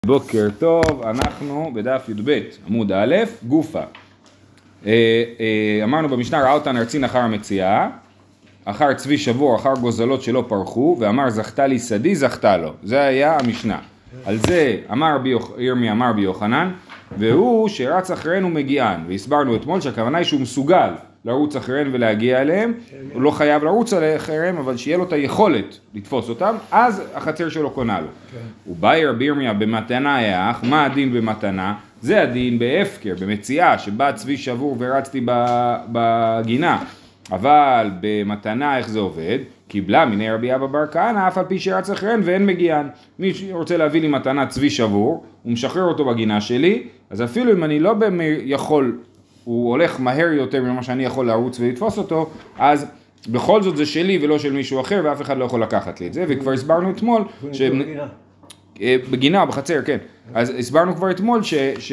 בוקר טוב, אנחנו בדף י"ב, עמוד א', גופה. אמרנו במשנה, ראה אותן הרצין אחר המציאה, אחר צבי שבור, אחר גוזלות שלא פרחו, ואמר זכתה לי שדי, זכתה לו. זה היה המשנה. על זה אמר ירמי אמר בי יוחנן, והוא שרץ אחרינו מגיען. והסברנו אתמול שהכוונה היא שהוא מסוגל לרוץ אחריהם ולהגיע אליהם, הוא לא חייב לרוץ אחריהם, אבל שיהיה לו את היכולת לתפוס אותם, אז החצר שלו קונה לו. ובאי רבי ירמיה במתנה איך, מה הדין במתנה? זה הדין בהפקר, במציאה, שבא צבי שבור ורצתי בגינה, אבל במתנה איך זה עובד? קיבלה מיני רבי אבא בר כהנא, אף על פי שרץ אחריהם ואין מגיען. מי שרוצה להביא לי מתנה צבי שבור, הוא משחרר אותו בגינה שלי, אז אפילו אם אני לא יכול, הוא הולך מהר יותר ממה שאני יכול לרוץ ולתפוס אותו, אז בכל זאת זה שלי ולא של מישהו אחר, ואף אחד לא יכול לקחת לי את זה, וכבר הסברנו אתמול, בגינה, בחצר, כן. אז הסברנו כבר אתמול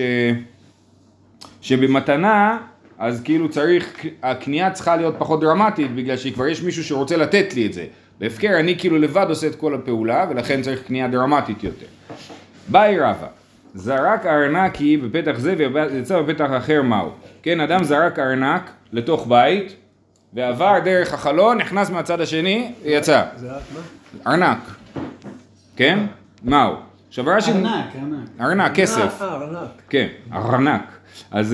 שבמתנה, אז כאילו צריך, הקנייה צריכה להיות פחות דרמטית, בגלל שכבר יש מישהו שרוצה לתת לי את זה. בהפקר אני כאילו לבד עושה את כל הפעולה, ולכן צריך קנייה דרמטית יותר. באי רבא, זרק ארנקי בפתח זה ויצא בפתח אחר מהו. כן, אדם זרק ארנק לתוך בית, ועבר דרך החלון, נכנס מהצד השני, ויצא. זרק מה? ארנק. כן? מהו? ארנק, כסף. ארנק. כן, ארנק. אז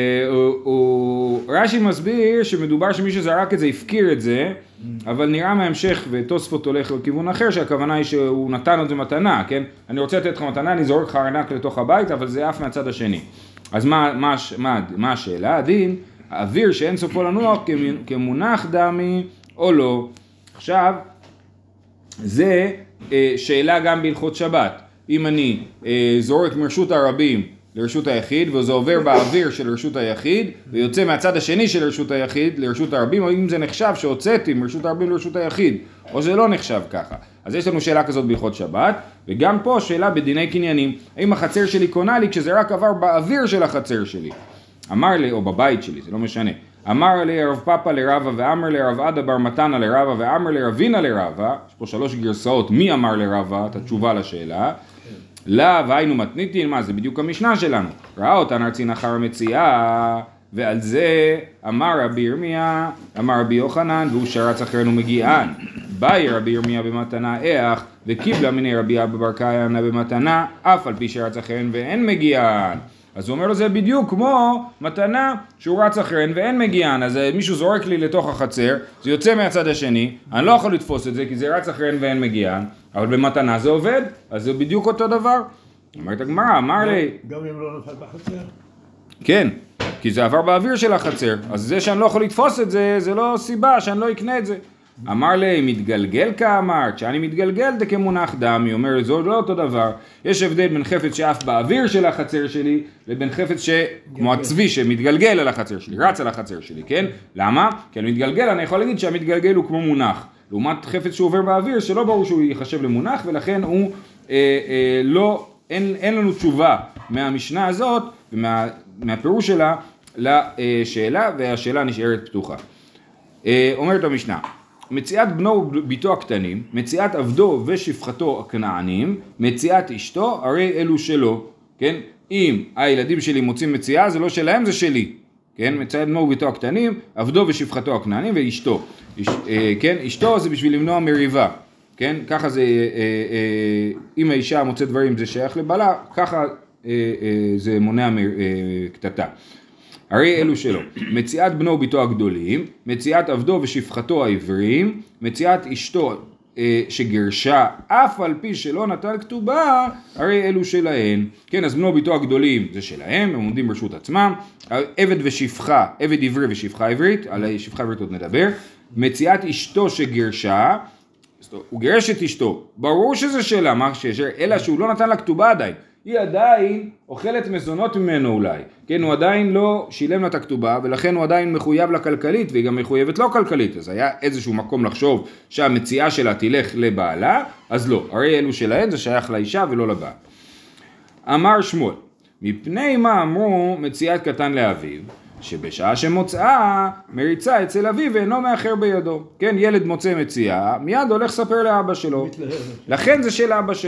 רש"י מסביר שמדובר שמי שזרק את זה הפקיר את זה, אבל נראה מהמשך ותוספות הולך לכיוון אחר, שהכוונה היא שהוא נתן את זה מתנה, כן? אני רוצה לתת לך מתנה, אני זורק לך ארנק לתוך הבית, אבל זה אף מהצד השני. אז מה השאלה? הדין, האוויר שאין סופו לנוח כמונח דמי או לא. עכשיו, זה שאלה גם בהלכות שבת. אם אני זורק מרשות הרבים לרשות היחיד, וזה עובר באוויר של רשות היחיד, ויוצא מהצד השני של רשות היחיד לרשות הרבים, או אם זה נחשב שהוצאתי מרשות הרבים לרשות היחיד, או זה לא נחשב ככה. אז יש לנו שאלה כזאת בהלכות שבת, וגם פה שאלה בדיני קניינים, האם החצר שלי קונה לי כשזה רק עבר באוויר של החצר שלי? אמר לי, או בבית שלי, זה לא משנה. אמר לי רב פאפה לרבא, ואמר לי רב עדה בר מתנה לרבא, ואמר לי רבינה לרבא, יש פה 3 גרסאות, מי אמר לרבא, את התשובה לשאלה. לא, והיינו מתניתין, מה זה בדיוק המשנה שלנו. ראה אותן הרצין אחר המציאה, ועל זה אמר רבי ירמיה, אמר רבי יוחנן, והוא שרץ אחרינו מגיען. באי רבי ירמיה במתנה איך, וקיבלה מיני רבי אבא בר כהנא במתנה, אף על פי שרץ אחריהן ואין מגיען. אז הוא אומר לו זה בדיוק כמו מתנה שהוא רץ אחריהן ואין מגיען. אז מישהו זורק לי לתוך החצר, זה יוצא מהצד השני, אני לא יכול לתפוס את זה כי זה רץ אחריהן ואין מגיען, אבל במתנה זה עובד, אז זה בדיוק אותו דבר. אומרת הגמרא, אמר לי... גם אם לא נפל בחצר? כן, כי זה עבר באוויר של החצר, אז זה שאני לא יכול לתפוס את זה, זה לא סיבה שאני לא אקנה את זה. אמר לי, מתגלגל כאמרת, שאני מתגלגל כמונח דמי, אומר, זה לא אותו דבר. יש הבדל בין חפץ שאף באוויר של החצר שלי, לבין חפץ כמו הצבי שמתגלגל על החצר שלי, רץ על החצר שלי, כן? למה? כי אני מתגלגל, אני יכול להגיד שהמתגלגל הוא כמו מונח. לעומת חפץ שהוא עובר באוויר, שלא ברור שהוא יחשב למונח, ולכן הוא אין לנו תשובה מהמשנה הזאת, מהפירוש שלה לשאלה, והשאלה נשארת פתוחה. אומרת המשנה, מציאת בנו וביתו הקטנים, מציאת עבדו ושפחתו הכנענים, מציאת אשתו, הרי אלו שלו, כן? אם הילדים שלי מוצאים מציאה, זה לא שלהם, זה שלי, כן? מציאת בנו וביתו הקטנים, עבדו ושפחתו הכנענים ואשתו, כן? אשתו זה בשביל למנוע מריבה, כן? ככה זה, אם האישה מוצאת דברים זה שייך לבעלה, ככה זה מונע קטטה. הרי אלו שלו, מציאת בנו וביתו הגדולים, מציאת עבדו ושפחתו העברים, מציאת אשתו שגרשה, אף על פי שלא נטל כתובה, הרי אלו שלהן. כן, אז בנו וביתו הגדולים זה שלהם, הם עומדים ברשות עצמם, עבד ושפחה, עבד עברי ושפחה עברית, על שפחה עברית עוד נדבר, מציאת אשתו שגרשה, הוא גרש את אשתו, ברור שזה שלה, מה שישר, אלא שהוא לא נתן לה כתובה עדיין. היא עדיין אוכלת מזונות ממנו אולי, כן, הוא עדיין לא שילם לה את הכתובה, ולכן הוא עדיין מחויב לה כלכלית, והיא גם מחויבת לא כלכלית, אז היה איזשהו מקום לחשוב שהמציאה שלה תלך לבעלה, אז לא, הרי אלו שלהן זה שייך לאישה ולא לבעל. אמר שמואל, מפני מה אמרו מציאת קטן לאביו, שבשעה שמוצאה מריצה אצל אביו ואינו מאחר בידו, כן, ילד מוצא מציאה, מיד הולך לספר לאבא שלו, לכן זה של אבא שלו.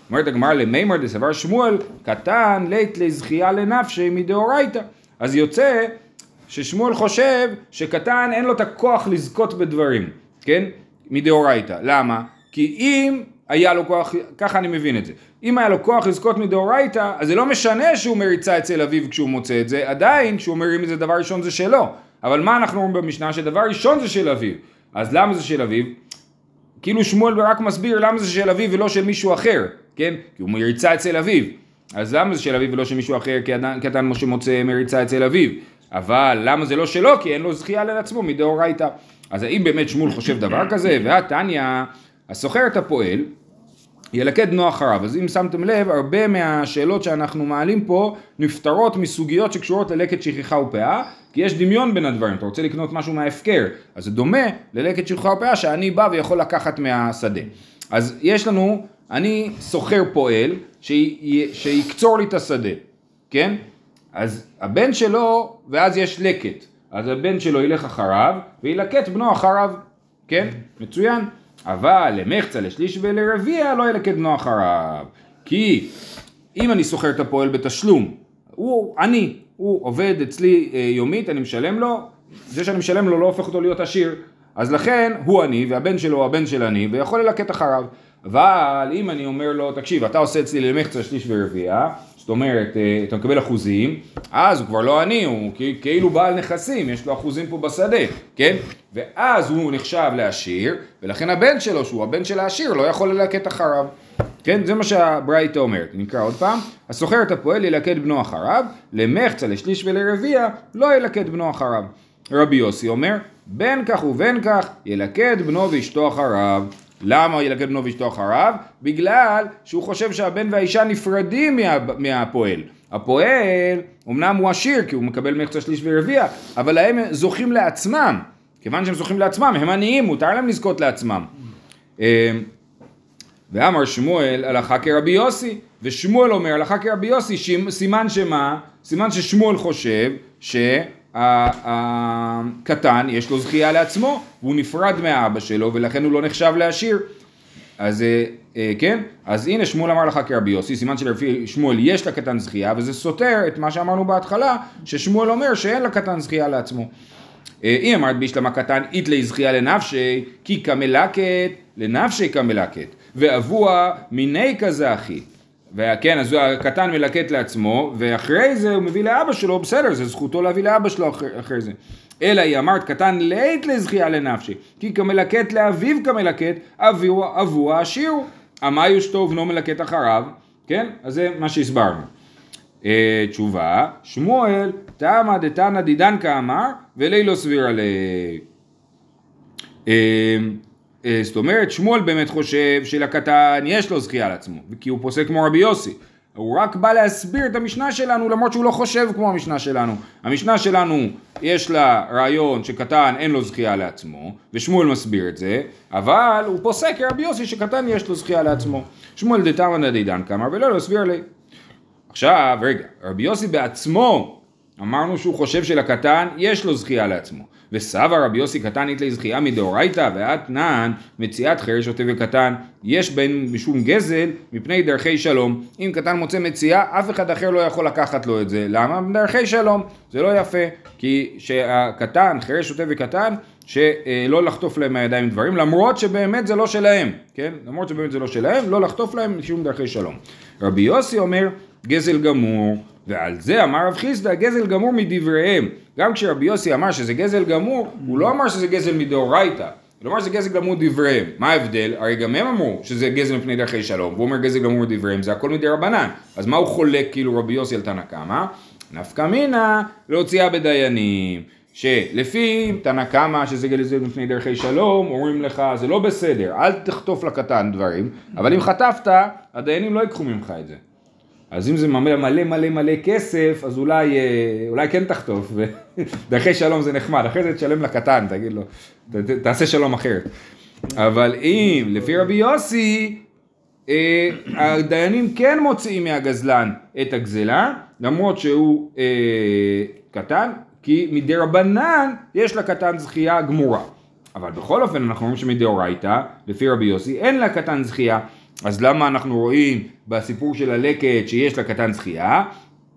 אומרת הגמרא למימר דסבר שמואל, קטן לית לזכייה לנפשי מדאורייתא. אז יוצא ששמואל חושב שקטן אין לו את הכוח לזכות בדברים, כן? מדאורייתא. למה? כי אם היה לו כוח, ככה אני מבין את זה, אם היה לו כוח לזכות מדאורייתא, אז זה לא משנה שהוא מריצה אצל אביו כשהוא מוצא את זה, עדיין כשהוא מרים את זה דבר ראשון זה שלו. אבל מה אנחנו אומרים במשנה? שדבר ראשון זה של אביו. אז למה זה של אביו? כאילו שמואל רק מסביר למה זה של אביו ולא של מישהו אחר, כן? כי הוא מריצה אצל אביו. אז למה זה של אביו ולא של מישהו אחר? כי אדם משה מוצא מריצה אצל אביו. אבל למה זה לא שלו? כי אין לו זכייה לעצמו מדאורייתא. אז האם באמת שמואל חושב דבר כזה? והתניא, הסוחר את הפועל, ילקט בנו אחריו. אז אם שמתם לב, הרבה מהשאלות שאנחנו מעלים פה נפתרות מסוגיות שקשורות ללקט שכחה ופאה, כי יש דמיון בין הדברים. אתה רוצה לקנות משהו מההפקר, אז זה דומה ללקט שכחה ופאה שאני בא ויכול לקחת מהשדה. אז יש לנו, אני סוחר פועל שיקצור לי את השדה, כן? אז הבן שלו, ואז יש לקט, אז הבן שלו ילך אחריו וילקט בנו אחריו, כן? מצוין. אבל למחצה, לשליש ולרביע לא ילקט בנו אחריו. כי אם אני סוחר את הפועל בתשלום, הוא עובד אצלי יומית, אני משלם לו, זה שאני משלם לו לא הופך אותו להיות עשיר, אז לכן הוא אני והבן שלו הוא הבן של אני ויכול ללקט אחריו. אבל אם אני אומר לו, תקשיב, אתה עושה אצלי למחצה, שליש ורביע, זאת אומרת, אתה מקבל אחוזים, אז הוא כבר לא עני, הוא כאילו בעל נכסים, יש לו אחוזים פה בשדה, כן? ואז הוא נחשב לעשיר, ולכן הבן שלו, שהוא הבן של העשיר, לא יכול ללקט אחריו. כן? זה מה שהברייתא אומרת. נקרא עוד פעם. הסוחר את הפועל ילקט בנו אחריו, למחצה, לשליש ולרביע, לא ילקט בנו אחריו. רבי יוסי אומר, בין כך ובין כך, ילקט בנו ואשתו אחריו. למה ילקט בנו ואשתו אחריו? בגלל שהוא חושב שהבן והאישה נפרדים מהפועל. הפועל, אמנם הוא עשיר, כי הוא מקבל מחצה, שליש ורביע, אבל הם זוכים לעצמם. כיוון שהם זוכים לעצמם, הם עניים, מותר להם לזכות לעצמם. ואמר שמואל הלכה כרבי יוסי, ושמואל אומר הלכה כרבי יוסי, סימן שמה? סימן ששמואל חושב שהקטן יש לו זכייה לעצמו, והוא נפרד מהאבא שלו, ולכן הוא לא נחשב לעשיר. אז כן, אז הנה שמואל אמר הלכה כרבי יוסי, סימן שלפי שמואל יש לקטן זכייה, וזה סותר את מה שאמרנו בהתחלה, ששמואל אומר שאין לקטן זכייה לעצמו. היא אמרת בישלמה קטן איתלי זכייה לנפשי, כי כמלקת לנפשי כמלקת, ואבוה מיני כזה אחי. וכן, אז הקטן מלקט לעצמו, ואחרי זה הוא מביא לאבא שלו, בסדר, זה זכותו להביא לאבא שלו אחרי זה. אלא היא אמרת קטן לית לזכייה לנפשי, כי כמלקט לאביו כמלקט, אבוה עשיר, אמה יושתו ובנו מלקט אחריו, כן? אז זה מה שהסברנו. תשובה, שמואל תמה דתנא דידן כאמר ולי לא סביר עלי. זאת אומרת, שמואל באמת חושב שלקטן יש לו זכייה על עצמו, כי הוא פוסק כמו רבי יוסי. הוא רק בא להסביר את המשנה שלנו, למרות שהוא לא חושב כמו המשנה שלנו. המשנה שלנו יש לה רעיון שקטן אין לו זכייה לעצמו, ושמואל מסביר את זה, אבל הוא פוסק כרבי יוסי שקטן יש לו זכייה לעצמו. שמואל דתנא דידן כאמר ולא לא סביר עלי. עכשיו, רגע, רבי יוסי בעצמו, אמרנו שהוא חושב שלקטן יש לו זכייה לעצמו. וסבא רבי יוסי קטן איתלי זכייה מדאורייתא, ואתנן מציאת חרש שוטה וקטן, יש בין משום גזל מפני דרכי שלום. אם קטן מוצא מציאה, אף אחד אחר לא יכול לקחת לו את זה. למה? דרכי שלום. זה לא יפה, כי שהקטן, חרש שוטה וקטן, שלא לחטוף להם מהידיים דברים, למרות שבאמת זה לא שלהם, כן? למרות שבאמת זה לא שלהם, לא לחטוף להם משום דרכי שלום. רבי יוסי אומר, גזל גמור, ועל זה אמר רב חיסדא, גזל גמור מדבריהם. גם כשרבי יוסי אמר שזה גזל גמור, הוא לא אמר שזה גזל מדאורייתא, הוא אמר שזה גזל גמור דבריהם. מה ההבדל? הרי גם הם אמרו שזה גזל מפני דרכי שלום, והוא אומר גזל גמור דבריהם, זה הכל מדי רבנן. אז מה הוא חולק כאילו רבי יוסי על תנא קמא? נפקא מינה להוציאה בדיינים, שלפי תנא קמא שזה גזל מפני דרכי שלום, אומרים לך זה לא בסדר, אל תחטוף לקטן דברים, אבל אם חטפת, הדיינים לא ייקחו ממך את זה. אז אם זה מלא כסף, אז אולי כן תחטוף, ודרכי שלום זה נחמד, אחרי זה תשלם לקטן, תגיד לו, תעשה שלום אחרת. אבל אם, לפי רבי יוסי, הדיינים כן מוציאים מהגזלן את הגזלה, למרות שהוא קטן, כי מדי רבנן יש לקטן זכייה גמורה. אבל בכל אופן אנחנו אומרים שמדאורייתא, לפי רבי יוסי, אין לקטן זכייה, אז למה אנחנו רואים בסיפור של הלקט שיש לקטן זכייה?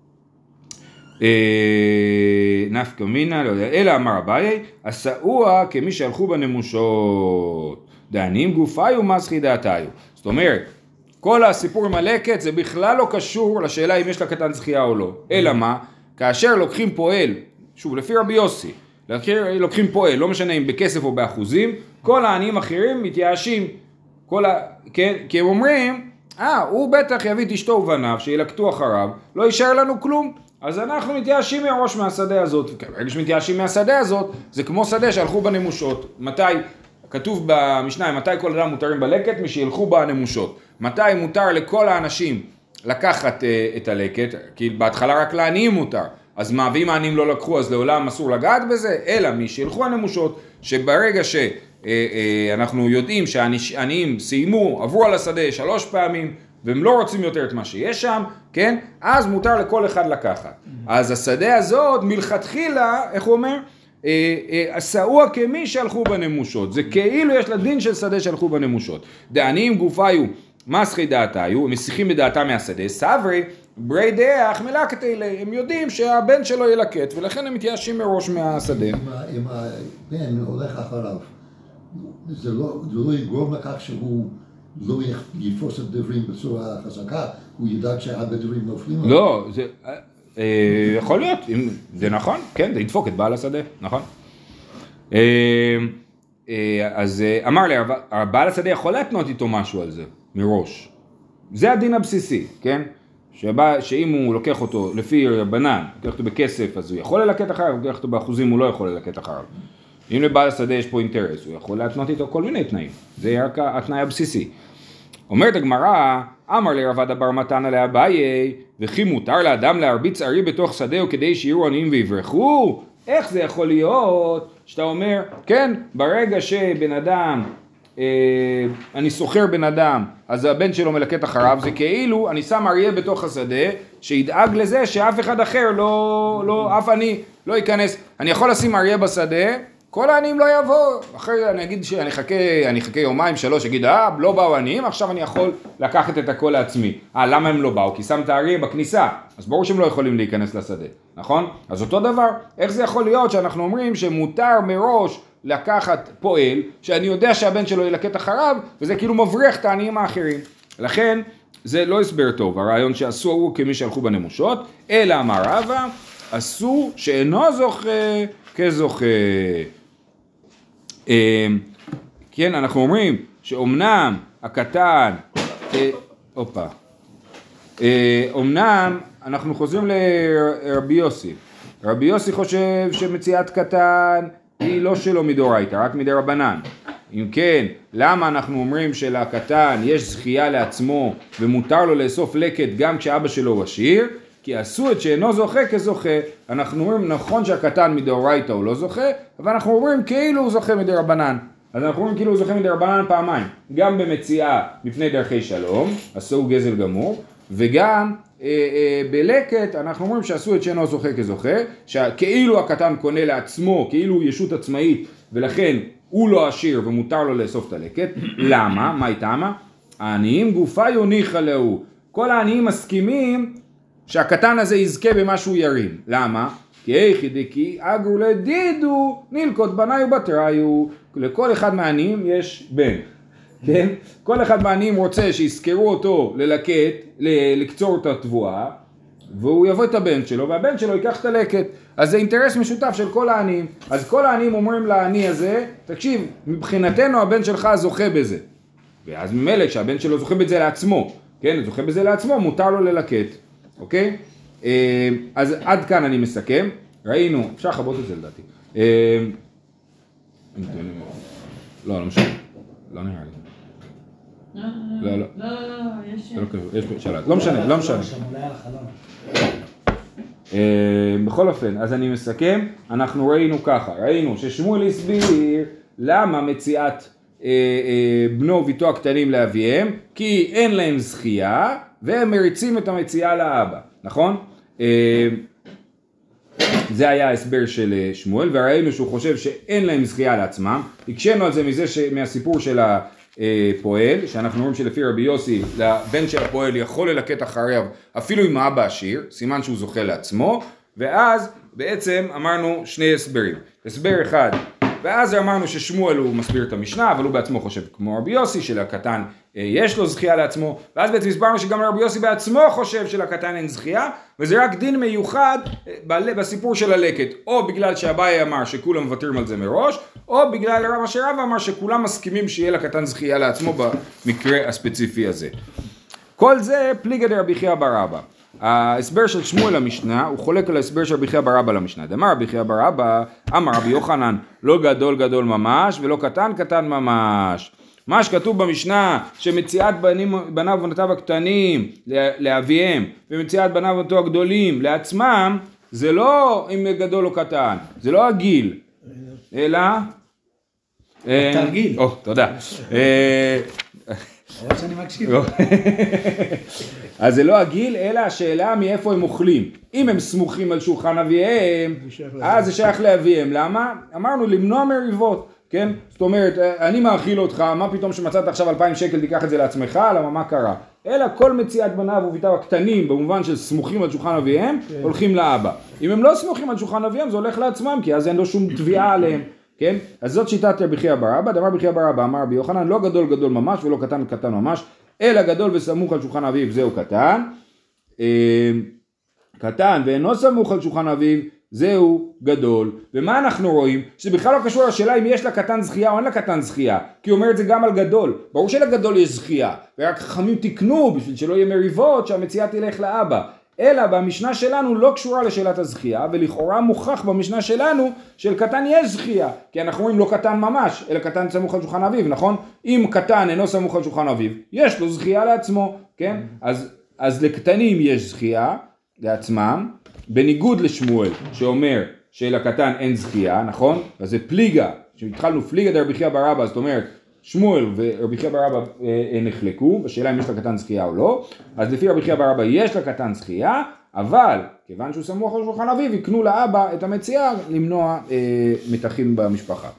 נפקא מינה, לא יודע, אלא אמר אביי, עשאוה כמי שהלכו בנמושות, דעניים גופיו מסחי דעתיו. זאת אומרת, כל הסיפור עם הלקט זה בכלל לא קשור לשאלה אם יש לקטן זכייה או לא. אלא מה? כאשר לוקחים פועל, שוב לפי רבי יוסי, לוקחים פועל, לא משנה אם בכסף או באחוזים, כל העניים אחרים מתייאשים, כי הם אומרים, הוא בטח יביא את אשתו ובניו שילקטו אחריו, לא יישאר לנו כלום. אז אנחנו מתייאשים מראש מהשדה הזאת, ברגע שמתייאשים מהשדה הזאת, זה כמו שדה שהלכו בנמושות. מתי, כתוב במשנה, מתי כל אדם מותרים בלקט? מי שילכו בנמושות. מתי מותר לכל האנשים לקחת את הלקט? כי בהתחלה רק לעניים מותר. אז מה, ואם העניים לא לקחו, אז לעולם אסור לגעת בזה? אלא מי שילכו הנמושות, שברגע שאנחנו יודעים שהעניים סיימו, עברו על השדה 3 פעמים, והם לא רוצים יותר את מה שיש שם, כן? אז מותר לכל אחד לקחת. אז השדה הזאת מלכתחילה, איך הוא אומר? עשאוה כמי שהלכו בנמושות. זה כאילו יש לה דין של שדה שהלכו בנמושות. דעניים גופיו מסחי דעתיו, הם מסיחים בדעתם מהשדה, סברי ברי דרך מלקט אלה. הם יודעים שהבן שלו ילקט, ולכן הם מתייאשים מראש מהשדה. אם הבן הולך אחריו, זה לא יגרום לכך שהוא לא יתפוס את דברים בצורה חזקה, הוא ידאג שהרבה דברים נופלים. לא, זה יכול להיות, זה נכון, כן, זה ידפוק את בעל השדה, נכון. אז אמר לי, בעל השדה יכול להתנות איתו משהו על זה, מראש. זה הדין הבסיסי, כן? שאם הוא לוקח אותו לפי בנן, לוקח אותו בכסף, אז הוא יכול ללקט אחריו, לוקח אותו באחוזים, הוא לא יכול ללקט אחריו. אם לבעל השדה יש פה אינטרס, הוא יכול להתנות איתו כל מיני תנאים. זה רק התנאי הבסיסי. אומרת הגמרא, אמר לרבד בר מתנא לאביי, וכי מותר לאדם להרביץ ארי בתוך שדהו כדי שיהיו עניים ויברחו? איך זה יכול להיות שאתה אומר, כן, ברגע שבן אדם, אני סוחר בן אדם, אז הבן שלו מלקט אחריו, זה כאילו אני שם אריה בתוך השדה, שידאג לזה שאף אחד אחר אף עני לא ייכנס. אני יכול לשים אריה בשדה, כל העניים לא יבואו, אחרי אני אגיד שאני חכה יומיים 3, אגיד, לא באו עניים, עכשיו אני יכול לקחת את הכל לעצמי. למה הם לא באו? כי שמת האריה בכניסה, אז ברור שהם לא יכולים להיכנס לשדה, נכון? אז אותו דבר, איך זה יכול להיות שאנחנו אומרים שמותר מראש לקחת פועל, שאני יודע שהבן שלו ילקט אחריו, וזה כאילו מבריח את העניים האחרים. לכן, זה לא הסבר טוב, הרעיון שעשו הוא כמי שהלכו בנמושות, אלא אמר רבא, עשו שאינו זוכה כזוכה. כן, אנחנו אומרים שאומנם הקטן, אומנם אנחנו חוזרים לרבי יוסי. רבי יוסי חושב שמציאת קטן היא לא שלו מדאורייתא, רק מדי רבנן. אם כן, למה אנחנו אומרים שלקטן יש זכייה לעצמו ומותר לו לאסוף לקט גם כשאבא שלו הוא עשיר? כי עשו את שאינו זוכה כזוכה. אנחנו אומרים נכון שהקטן מדאורייתא הוא לא זוכה, אבל אנחנו אומרים כאילו הוא זוכה מדי רבנן. אז אנחנו אומרים כאילו הוא זוכה מדי רבנן פעמיים, גם במציאה בפני דרכי שלום, עשו גזל גמור, וגם בלקט אנחנו אומרים שעשו את שאינו זוכה כזוכה, שכאילו הקטן קונה לעצמו, כאילו הוא ישות עצמאית, ולכן הוא לא עשיר ומותר לו לאסוף את הלקט. למה? מה איתמה? העניים גופה יוניחה לו. כל העניים מסכימים שהקטן הזה יזכה במה שהוא ירים. למה? כי איכי דקי אגרו לדידו נלקות בניו בתריו. לכל אחד מהעניים יש בן. כן? כל אחד מהעניים רוצה שיזכרו אותו ללקט, לקצור את התבואה, והוא יבוא את הבן שלו, והבן שלו ייקח את הלקט. אז זה אינטרס משותף של כל העניים. אז כל העניים אומרים לעני הזה, תקשיב, מבחינתנו הבן שלך זוכה בזה. ואז ממילא שהבן שלו זוכה בזה לעצמו, כן? זוכה בזה לעצמו, מותר לו ללקט. אוקיי? אז עד כאן אני מסכם. ראינו, אפשר לחבות את זה לדעתי. לא משנה. לא נראה לי. לא, יש שלט. לא משנה. בכל אופן, אז אני מסכם. אנחנו ראינו ככה. ראינו ששמואל הסביר למה מציאת בנו וביתו הקטנים לאביהם, כי אין להם זכייה, והם מריצים את המציאה לאבא, נכון? זה היה ההסבר של שמואל, וראינו שהוא חושב שאין להם זכייה לעצמם. הקשנו על זה מהסיפור של פועל, שאנחנו רואים שלפי רבי יוסי, לבן של הפועל יכול ללקט אחריו, אפילו אם האבא עשיר, סימן שהוא זוכה לעצמו, ואז בעצם אמרנו שני הסברים. הסבר אחד, ואז אמרנו ששמואל הוא מסביר את המשנה, אבל הוא בעצמו חושב כמו רבי יוסי, שלקטן יש לו זכייה לעצמו, ואז בעצם הסברנו שגם רבי יוסי בעצמו חושב שלקטן אין זכייה, וזה רק דין מיוחד בסיפור של הלקט, או בגלל שאביי אמר שכולם מוותרים על זה מראש, או בגלל מה שרבא אמר שכולם מסכימים שיהיה לקטן זכייה לעצמו במקרה הספציפי הזה. כל זה פליגא דרבי חייא בר אבא. ההסבר של שמואל למשנה הוא חולק על ההסבר של רבי חייא בר אבא למשנה. דאמר רבי חייא בר אבא, אמר רבי יוחנן, לא גדול גדול ממש ולא קטן קטן ממש. מה שכתוב במשנה שמציאת בניו ובנותיו הקטנים לאביהם ומציאת בניו ובנותיו הגדולים לעצמם, זה לא אם גדול או קטן, זה לא הגיל, אלא תרגיל. תודה. אבל שאני מקשיב. אז זה לא הגיל, אלא השאלה מאיפה הם אוכלים. אם הם סמוכים על שולחן אביהם, אז זה שייך לאביהם. למה? אמרנו למנוע מריבות, כן? זאת אומרת, אני מאכיל אותך, מה פתאום שמצאת עכשיו 2,000 שקל, תיקח את זה לעצמך? למה מה קרה? אלא כל מציאת בניו וביתיו הקטנים, במובן של סמוכים על שולחן אביהם, הולכים לאבא. אם הם לא סמוכים על שולחן אביהם, זה הולך לעצמם, כי אז אין לו שום תביעה עליהם. כן? אז זאת שיטת רבי חייא בר אבא. דאמר רבי חייא בר אבא, אמר רבי יוחנן, לא גדול גדול ממש ולא קטן קטן ממש, אלא גדול וסמוך על שולחן אביו, זהו קטן. קטן ואינו סמוך על שולחן אביו, זהו גדול. ומה אנחנו רואים? שזה בכלל לא קשור לשאלה אם יש לקטן זכייה או אין לקטן זכייה, כי הוא אומר את זה גם על גדול. ברור שלגדול יש זכייה, ורק חכמים תקנו בשביל שלא יהיה מריבות שהמציאה תלך לאבא. אלא במשנה שלנו לא קשורה לשאלת הזכייה, ולכאורה מוכח במשנה שלנו של קטן יש זכייה, כי אנחנו רואים לא קטן ממש, אלא קטן סמוך על שולחן אביו, נכון? אם קטן אינו סמוך על שולחן אביו, יש לו זכייה לעצמו, כן? אז לקטנים יש זכייה לעצמם, בניגוד לשמואל שאומר שלקטן אין זכייה, נכון? אז זה פליגה, שהתחלנו פליגה דרבי חייא בר אבא, זאת אומרת, שמואל ורבי חייא בר אבא נחלקו, בשאלה אם יש לקטן זכייה או לא, אז לפי רבי חייא בר אבא יש לקטן זכייה, אבל כיוון שהוא סמוך על שולחן אביו, יקנו לאבא את המציאה למנוע מתחים במשפחה.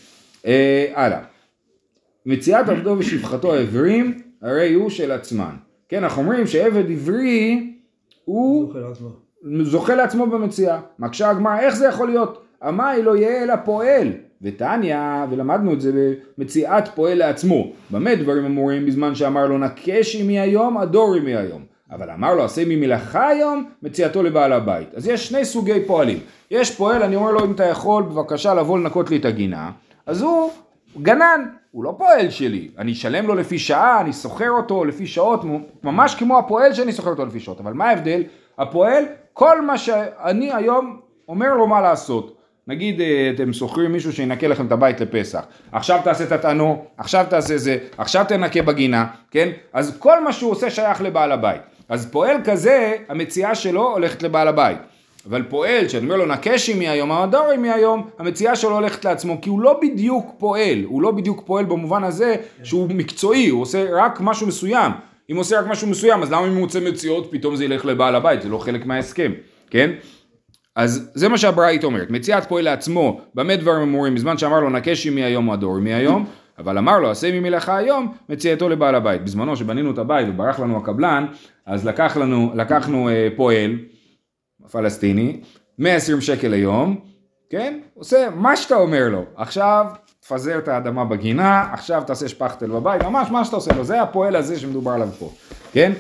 הלאה. מציאת עבדו ושפחתו העברים, הרי הוא של עצמן. כן, אנחנו אומרים שעבד עברי הוא זוכה לעצמו במציאה. מקשה הגמרא, איך זה יכול להיות? המאי לא יהיה אלא פועל. ותניא, ולמדנו את זה במציאת פועל לעצמו. במה דברים אמורים בזמן שאמר לו נקש עמי היום, הדור עמי היום. אבל אמר לו עשה ממלאכה היום, מציאתו לבעל הבית. אז יש שני סוגי פועלים. יש פועל, אני אומר לו אם אתה יכול בבקשה לבוא לנקות לי את הגינה, אז הוא גנן, הוא לא פועל שלי. אני אשלם לו לפי שעה, אני סוחר אותו לפי שעות, ממש כמו הפועל שאני סוחר אותו לפי שעות. אבל מה ההבדל? הפועל, כל מה שאני היום אומר לו מה לעשות. נגיד אתם סוחרים מישהו שינקה לכם את הבית לפסח, עכשיו תעשה את התנור, עכשיו תעשה זה, עכשיו תנקה בגינה, כן? אז כל מה שהוא עושה שייך לבעל הבית. אז פועל כזה, המציאה שלו הולכת לבעל הבית. אבל פועל, שאני אומר לו נקש עמי היום, הדור עמי היום, המציאה שלו הולכת לעצמו, כי הוא לא בדיוק פועל, הוא לא בדיוק פועל במובן הזה שהוא מקצועי, הוא עושה רק משהו מסוים. אם הוא עושה רק משהו מסוים, אז למה אם הוא מוצא מציאות, פתאום זה ילך לבעל הבית, זה לא חלק מההסכם, כן? אז זה מה שהברית אומרת, מציאת פועל לעצמו, במה דברים אמורים, בזמן שאמר לו נקש עמי היום או הדור עמי היום, אבל אמר לו עשה ממלאכה היום, מציאתו לבעל הבית. בזמנו שבנינו את הבית וברח לנו הקבלן, אז לקחנו פועל, פלסטיני, 120 שקל ליום, כן? עושה מה שאתה אומר לו, עכשיו תפזר את האדמה בגינה, עכשיו תעשה שפכטל בבית, ממש מה שאתה עושה לו, זה הפועל הזה שמדובר עליו פה, כן?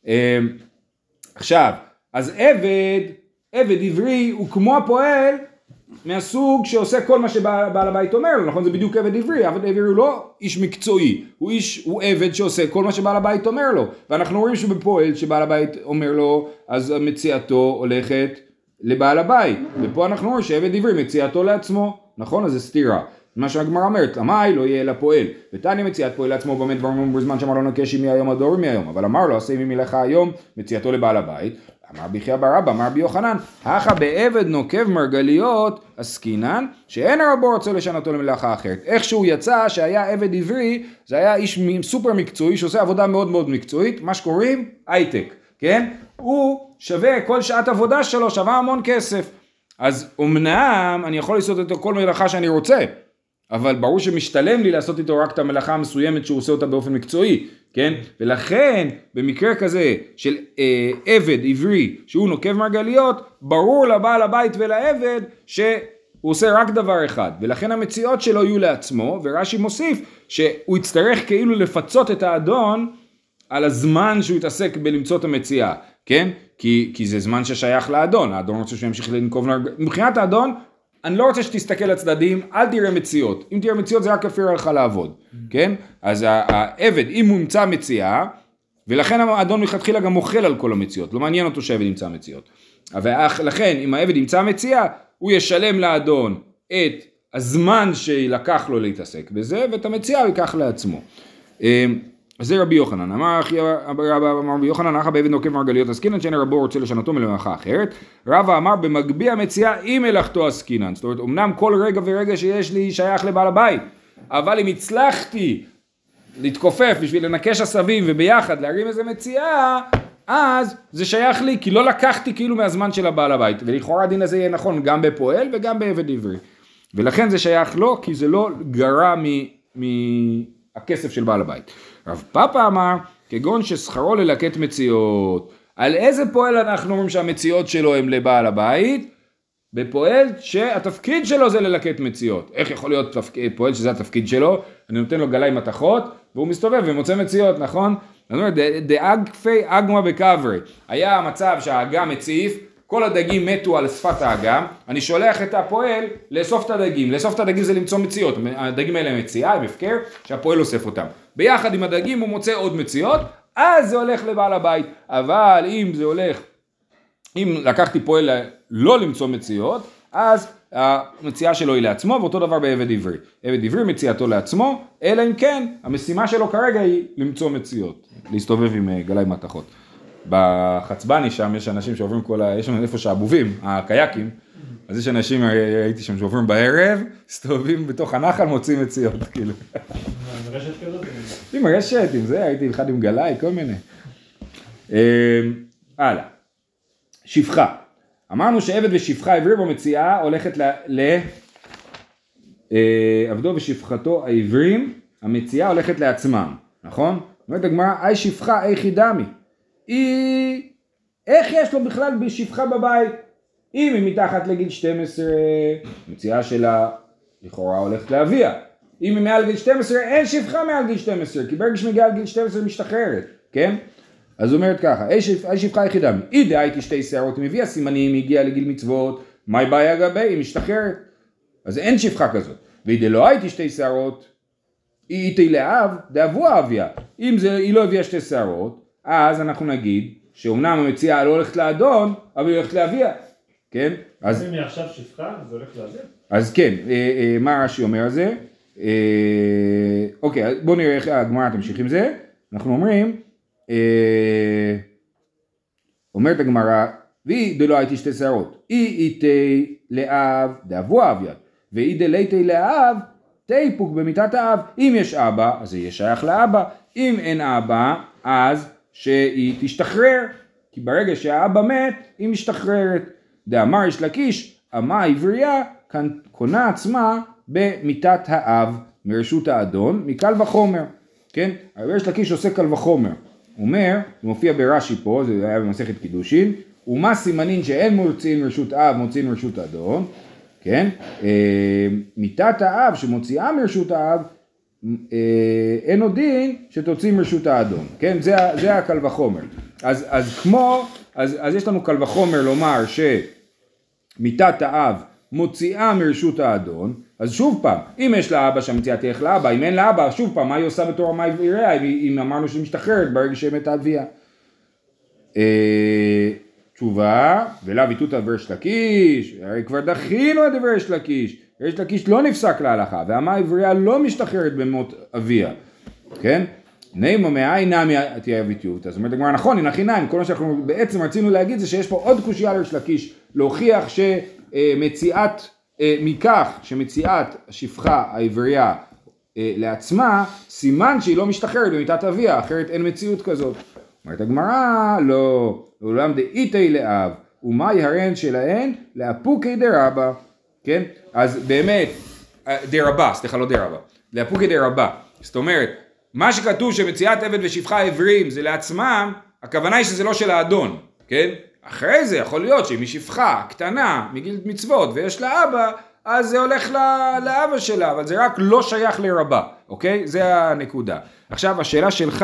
עכשיו, אז עבד עברי הוא כמו הפועל מהסוג שעושה כל מה שבעל הבית אומר לו, נכון? זה בדיוק עבד עברי, עבד עברי הוא לא איש מקצועי, הוא עבד שעושה כל מה שבעל הבית אומר לו, ואנחנו רואים שבפועל שבעל הבית אומר לו, אז מציאתו הולכת לבעל הבית, ופה אנחנו רואים שעבד עברי מציאתו לעצמו, נכון? אז זה סתירה. מה שהגמרא אומרת, המאי לא יהיה לפועל, ותניא מציאת פועל לעצמו במה דברים אמורים בזמן שאמר לו נקש עמי היום הדור עמי היום, אבל אמר לו עשה ממלאכה היום, מציאתו לבעל הבית. אמר רבי חייא בר אבא, אמר רבי יוחנן, הכה בעבד נוקב מרגליות עסקינן, שאין רבו רוצה לשנותו למלאכה אחרת. איך שהוא יצא שהיה עבד עברי, זה היה איש סופר מקצועי שעושה עבודה מאוד מאוד מקצועית, מה שקוראים הייטק, כן? הוא שווה כל שעת עבודה שלו, שווה המון כסף. אז אמנם אני יכול לעשות את כל מלאכה שאני רוצה, אבל ברור שמשתלם לי לעשות איתו רק את המלאכה המסוימת שהוא עושה אותה באופן מקצועי, כן? ולכן במקרה כזה של עבד עברי שהוא נוקב מרגליות, ברור לבעל הבית ולעבד שהוא עושה רק דבר אחד, ולכן המציאות שלו יהיו לעצמו, ורש"י מוסיף שהוא יצטרך כאילו לפצות את האדון על הזמן שהוא יתעסק בלמצוא את המציאה, כן? כי זה זמן ששייך לאדון, האדון רוצה שימשיך לנקוב, מבחינת האדון, אני לא רוצה שתסתכל לצדדים, אל תראה מציאות, אם תראה מציאות זה רק יפריע לך לעבוד, כן? אז העבד, אם הוא ימצא מציאה, ולכן האדון מלכתחילה גם מוחל על כל המציאות, לא מעניין אותו שהעבד ימצא מציאות, ולכן אם העבד ימצא מציאה, הוא ישלם לאדון את הזמן שילקח לו להתעסק בזה, ואת המציאה הוא ייקח לעצמו. זה רבי יוחנן, אמר רבי יוחנן, אחא בעבד נוקב מרגליות עסקינן, שאין רבו רוצה לשנותו מלאכה אחרת. רבא אמר במגביה מציאה עם מלאכתו עסקינן, זאת אומרת, אמנם כל רגע ורגע שיש לי שייך לבעל הבית, אבל אם הצלחתי להתכופף בשביל לנקש עשבים וביחד להרים איזה מציאה, אז זה שייך לי, כי לא לקחתי כאילו מהזמן של הבעל הבית, ולכאורה הדין הזה יהיה נכון גם בפועל וגם בעבד עברי, ולכן זה שייך לו, כי זה לא גרע מהכסף של בעל הבית. רב פאפא אמר, כגון ששכרו ללקט מציאות. על איזה פועל אנחנו אומרים שהמציאות שלו הם לבעל הבית? בפועל שהתפקיד שלו זה ללקט מציאות. איך יכול להיות פועל שזה התפקיד שלו? אני נותן לו גלאי מתכות, והוא מסתובב ומוצא מציאות, נכון? זאת אומרת, דאג כפי אגמה בקברי. היה המצב שהאגם מציף, כל הדגים מתו על שפת האגם, אני שולח את הפועל לאסוף את הדגים. לאסוף את הדגים זה למצוא מציאות. הדגים האלה הם מציאה, הם הפקר, שהפועל אוסף אותם. ביחד עם הדגים הוא מוצא עוד מציאות, אז זה הולך לבעל הבית. אבל אם זה הולך, אם לקחתי פועל לא למצוא מציאות, אז המציאה שלו היא לעצמו, ואותו דבר בעבד עברי. עבד עברי מציאתו לעצמו, אלא אם כן, המשימה שלו כרגע היא למצוא מציאות, להסתובב עם גלאי מתכות. בחצבני שם יש אנשים שעוברים יש שם איפה שהבובים, הקייקים, אז יש אנשים, ראיתי שם שעוברים בערב, מסתובבים בתוך הנחל, מוצאים מציאות, כאילו. עם רשת כזאת? עם רשת, עם זה, הייתי אחד עם גלאי, כל מיני. הלאה. שפחה. אמרנו שעבד ושפחה עברי במציאה הולכת עבדו ושפחתו העברים, המציאה הולכת לעצמם, נכון? אומרת הגמרא, אי שפחה, אי חידמי. איך יש לו בכלל בשפחה בבית? אם היא מתחת לגיל 12, מציאה שלה לכאורה הולכת לאביה. אם היא מעל גיל 12, אין שפחה מעל גיל 12, כי ברגע שמגיעה על גיל 12 משתחררת, כן? אז אומרת ככה, אי שפחה יחידה, אי דהייתי שתי שערות, אם הביאה סימנים, היא הגיעה לגיל מצוות, מה בעיה גבי? היא משתחררת. אז אין שפחה כזאת. ואי דלא הייתי שתי שערות, היא איתי לאב, דאבו אביה. אם היא לא הביאה שתי שערות, אז אנחנו נגיד, שאומנם המציאה לא הולכת לאדון, אבל היא הולכת לאביה. כן? אז אם היא עכשיו שפחה, זה הולך לאביה? אז כן, מה רש"י אומר על זה? אוקיי, בואו נראה איך הגמרא תמשיך עם זה. אנחנו אומרים, אומרת הגמרא, ואי דלא הייתי שתי שערות, אי איתי לאב דאבו אביה, ואי דלייתי לאב תיפוק במיטת האב. אם יש אבא, אז זה יהיה שייך לאבא, אם אין אבא, אז שהיא תשתחרר, כי ברגע שהאבא מת, היא משתחררת. דאמר יש לקיש, אמה עברייה, קונה עצמה במיטת האב, מרשות האדון, מקל וחומר, כן? יש לקיש עושה קל וחומר. הוא אומר, זה מופיע ברש"י פה, זה היה במסכת קידושין, ומה סימנין שאין מוציאים רשות אב, מוציאים רשות אדון, כן? מיטת האב שמוציאה מרשות האב, אין עוד דין שתוצאים רשות האדון, כן? זה הקל וחומר. אז יש לנו קל וחומר לומר שמיטת האב מוציאה מרשות האדון, אז שוב פעם, אם יש לה אבא שהמציאה תלך לאבא, אם אין לה אבא, שוב פעם, מה היא עושה בתור מה עברייה, אם אמרנו שהיא משתחררת ברגע שמת האביה? תשובה, ולא ויתות על ורש לקיש, הרי כבר דחינו את ורש לקיש, ורש לקיש לא נפסק להלכה, והמה עברייה לא משתחררת במות אביה, כן? נאמר מאין נמי תהיה ויתות, אז אומרת הגמרא נכון, הנה חיניים, כל מה שאנחנו בעצם רצינו להגיד זה שיש פה עוד קושיה לרש לקיש, להוכיח שמציאת, מכך שמציאת השפחה העברייה לעצמה, סימן שהיא לא משתחררת במיטת אביה, אחרת אין מציאות כזאת. אומרת הגמרא, לא, לעולם דאיתי לאב, ומאי הרן שלהן לאפוקי דרבא, כן? אז באמת, די רבה, סליחה לא די רבה, לאפוקי די רבה, זאת אומרת, מה שכתוב שמציאת עבד ושפחה עברים זה לעצמם, הכוונה היא שזה לא של האדון, כן? אחרי זה יכול להיות שאם היא שפחה קטנה מגיל מצוות ויש לה אבא, אז זה הולך לאבא שלה, אבל זה רק לא שייך לרבה, אוקיי? זה הנקודה. עכשיו השאלה שלך,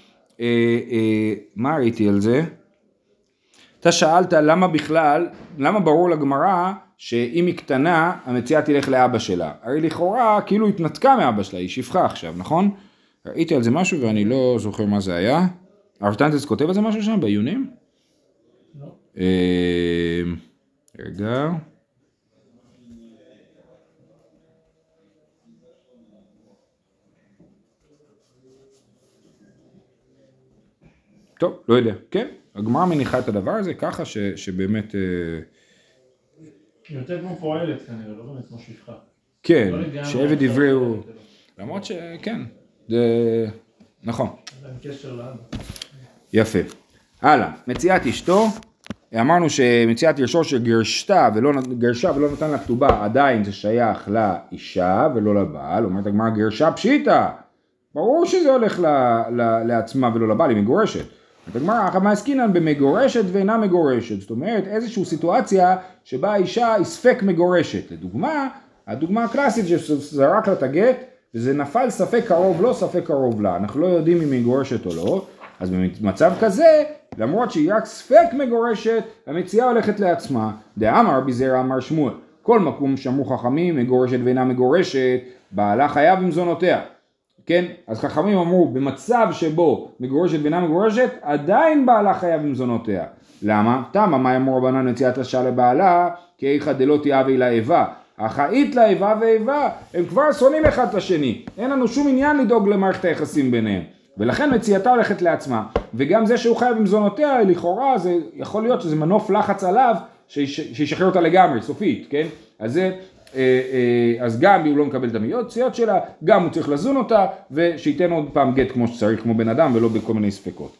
מה ראיתי על זה? אתה שאלת למה ברור לגמרא שאם היא קטנה, המציאה תלך לאבא שלה. הרי לכאורה כאילו התנתקה מאבא שלה, היא שפחה עכשיו, נכון? ראיתי על זה משהו ואני לא זוכר מה זה היה. הרב טנטס כותב על זה משהו שם בעיונים? לא. רגע. טוב, לא יודע. כן, הגמרא מניחה את הדבר הזה ככה שבאמת... יותר כמו פועלת כנראה, לא באמת כמו שפחה. כן, שעבד עברי הוא... למרות שכן, זה... נכון. זה עם קשר לאבא. יפה. הלאה, מציאת אשתו, אמרנו שמציאת ירשו שגרשה ולא נתן לה כתובה, עדיין זה שייך לאישה ולא לבעל, אומרת הגמרא גרשה פשיטה, ברור שזה הולך לעצמה ולא לבעל, היא מגורשת. אומרת הגמרא, מה עסקינן במגורשת ואינה מגורשת, זאת אומרת איזושהי סיטואציה שבה האישה היא ספק מגורשת, לדוגמה, הדוגמה הקלאסית שזרק לה את הגט, וזה נפל ספק קרוב לא, ספק קרוב לה, אנחנו לא יודעים אם היא מגורשת או לא, אז במצב כזה, למרות שהיא רק ספק מגורשת, המציאה הולכת לעצמה. דאמר בזרע אמר שמואל, כל מקום שאמרו חכמים, מגורשת ואינה מגורשת, בעלה חייב עם זונותיה. כן? אז חכמים אמרו, במצב שבו מגורשת ואינה מגורשת, עדיין בעלה חייב עם זונותיה. למה? תמה, מה אמרו רבנן מציאת אישה לבעלה, כי איכה דלא תיאבי לה איבה. החאית לה איבה ואיבה, הם כבר שונאים אחד את השני. אין לנו שום עניין לדאוג למערכת היחסים ביניהם. ולכן מציאתה הולכת לעצמה, וגם זה שהוא חייב עם זונותיה, לכאורה, זה יכול להיות שזה מנוף לחץ עליו, שישחרר אותה לגמרי, סופית, כן? אז גם הוא לא מקבל את המציאות שלה, גם הוא צריך לזון אותה, ושייתן עוד פעם גט כמו שצריך, כמו בן אדם, ולא בכל מיני ספקות.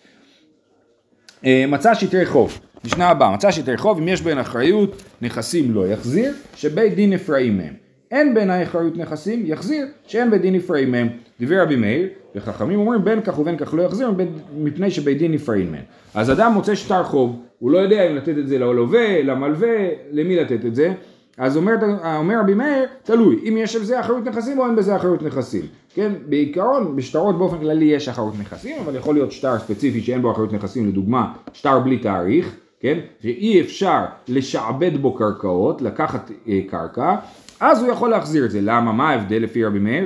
מצא שטרי חוב, משנה הבאה, מצא שטרי חוב, אם יש בין אחריות נכסים לא יחזיר, שבית דין נפרעים מהם. אין בין האחריות נכסים, יחזיר, שאין בית דין נפרעים מהם. דברי רבי מאיר, וחכמים אומרים בין כך ובין כך לא יחזיר, מפני שבית דין נפרעים מהם. אז אדם מוצא שטר חוב, הוא לא יודע אם לתת את זה ללווה, למלווה, למי לתת את זה. אז אומר רבי מאיר, תלוי, אם יש על זה אחריות נכסים או אין בזה אחריות נכסים. כן, בעיקרון, בשטרות באופן כללי יש אחריות נכסים, אבל יכול להיות שטר ספציפי שאין בו אחריות נכסים, לדוגמה, שטר בלי תאריך, כן, שאי אפשר לשעבד בו קרקעות, לקחת קרקע, אז הוא יכול להחזיר את זה. למה? מה ההבדל לפי רבי מאיר?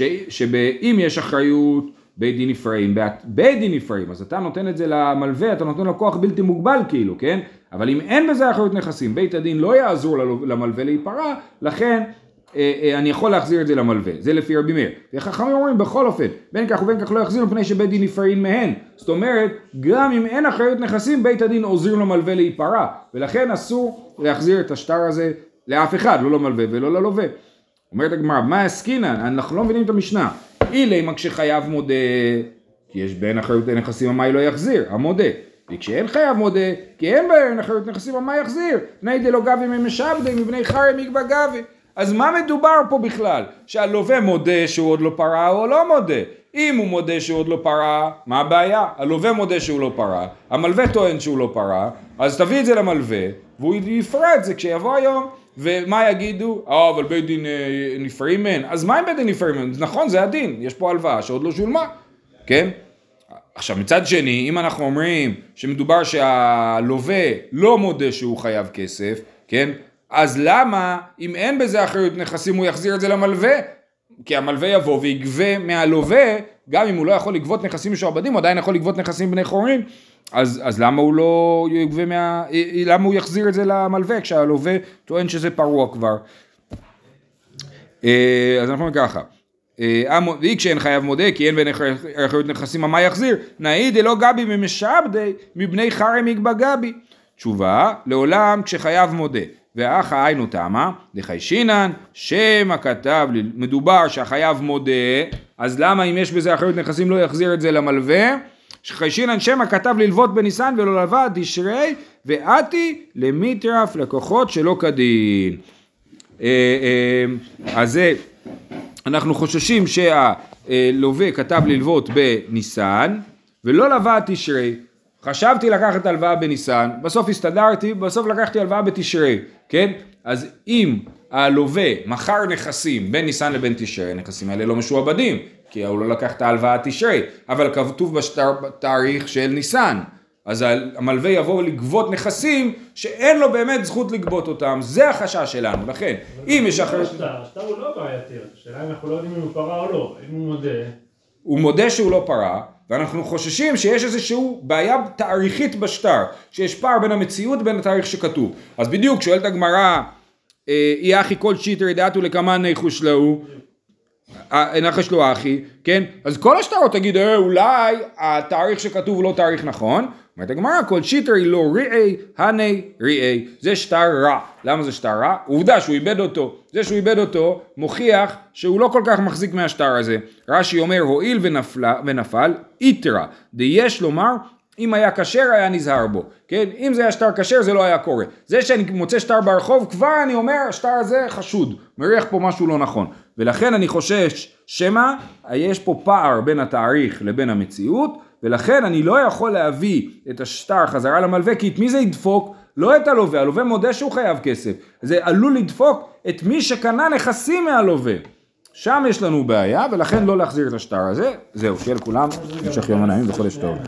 שאם יש אחריות בית דין נפרעים, בית דין נפרעים, אז אתה נותן את זה למלווה, אתה נותן לו כוח בלתי מוגבל כאילו, כן? אבל אם אין בזה אחריות נכסים, בית הדין לא יעזור למלווה להיפרע, לכן אני יכול להחזיר את זה למלווה, זה לפי רבי מאיר. וחכמים אומרים בכל אופן, בין כך ובין כך לא יחזיר מפני שבית דין נפרעים מהן. זאת אומרת, גם אם אין אחריות נכסים, בית הדין עוזר למלווה להיפרע, ולכן אסור להחזיר את השטר הזה לאף אחד, לא למלווה ולא ללווה. אומרת הגמרא, מה עסקינן? אנחנו לא מבינים את המשנה. אילי כשחייב מודה, כי יש בין אחריות נכסים, המאי לא יחזיר, המודה. וכשאין חייב מודה, כי אין בין אחריות נכסים, המאי יחזיר. בני דלא גבי ממשעבדי, מבני חרם יגבה גבי. אז מה מדובר פה בכלל? שהלווה מודה שהוא עוד לא פרע או לא מודה? אם הוא מודה שהוא עוד לא פרע, מה הבעיה? הלווה מודה שהוא לא פרע, המלווה טוען שהוא לא פרע, אז תביא את זה למלווה, והוא יפרע את זה כשיבוא היום. ומה יגידו? אבל בית דין נפרעים מהן. אז מה עם בית דין נפרעים מהן? נכון, זה הדין, יש פה הלוואה שעוד לא שולמה, כן? עכשיו מצד שני, אם אנחנו אומרים שמדובר שהלווה לא מודה שהוא חייב כסף, כן? אז למה אם אין בזה אחריות נכסים הוא יחזיר את זה למלווה? כי המלווה יבוא ויגבה מהלווה, גם אם הוא לא יכול לגבות נכסים משועבדים, הוא עדיין יכול לגבות נכסים בני חורין, אז למה הוא לא יגבה למה הוא יחזיר את זה למלווה, כשהלווה טוען שזה פרוע כבר. אז אנחנו אומרים ככה, ואי כשאין חייב מודה, כי אין בין אחריות נכסים, מה יחזיר? נאי דלא גבי ממשעבדי, מבני חרם יגבה גבי. תשובה, לעולם כשחייב מודה. והאחה היינו תמה, דחיישינן, שמא כתב, מדובר שהחייב מודה, אז למה אם יש בזה אחריות נכסים לא יחזיר את זה למלווה? שחיישינן שמא כתב ללוות בניסן ולא לבא תשרי, ואתי למיטרף לקוחות שלא כדין. אז זה אנחנו חוששים שהלווה כתב ללוות בניסן, ולא לווה תשרי. חשבתי לקחת הלוואה בניסן, בסוף הסתדרתי, בסוף לקחתי הלוואה בתשרי, כן? אז אם הלווה מכר נכסים בין ניסן לבין תשרי, הנכסים האלה לא משועבדים, כי הוא לא לקח את ההלוואה תשרי, אבל כתוב בתאריך של ניסן, אז המלווה יבוא לגבות נכסים שאין לו באמת זכות לגבות אותם, זה החשש שלנו, לכן, אם יש אחר... השטר הוא לא בעייתי, השאלה אם אנחנו לא יודעים אם הוא פרה או לא, אם הוא מודה... הוא מודה שהוא לא פרה, ואנחנו חוששים שיש איזשהו בעיה תאריכית בשטר, שיש פער בין המציאות בין התאריך שכתוב. אז בדיוק, שואלת הגמרא, אי אחי כל שיטר ידעתו לכמה ניחוש לו, נחש לו אחי, כן? אז כל השטרות תגיד, אולי התאריך שכתוב הוא לא תאריך נכון, אומרת הגמרא, כל שיטר היא לא ראי, הני ראי, זה שטר רע. למה זה שטר רע? עובדה שהוא איבד אותו. זה שהוא איבד אותו מוכיח שהוא לא כל כך מחזיק מהשטר הזה. רש"י אומר, הועיל ונפל, איתרא, יש לומר, אם היה כשר היה נזהר בו. כן? אם זה היה שטר כשר זה לא היה קורה. זה שאני מוצא שטר ברחוב, כבר אני אומר, השטר הזה חשוד. מריח פה משהו לא נכון. ולכן אני חושש שמה, יש פה פער בין התאריך לבין המציאות, ולכן אני לא יכול להביא את השטר חזרה למלווה, כי את מי זה ידפוק? לא את הלווה, הלווה מודה שהוא חייב כסף. זה עלול לדפוק את מי שקנה נכסים מהלווה. שם יש לנו בעיה, ולכן לא להחזיר את השטר הזה. זהו, שיהיה לכולם, המשך יום הנעים וחודש טוב.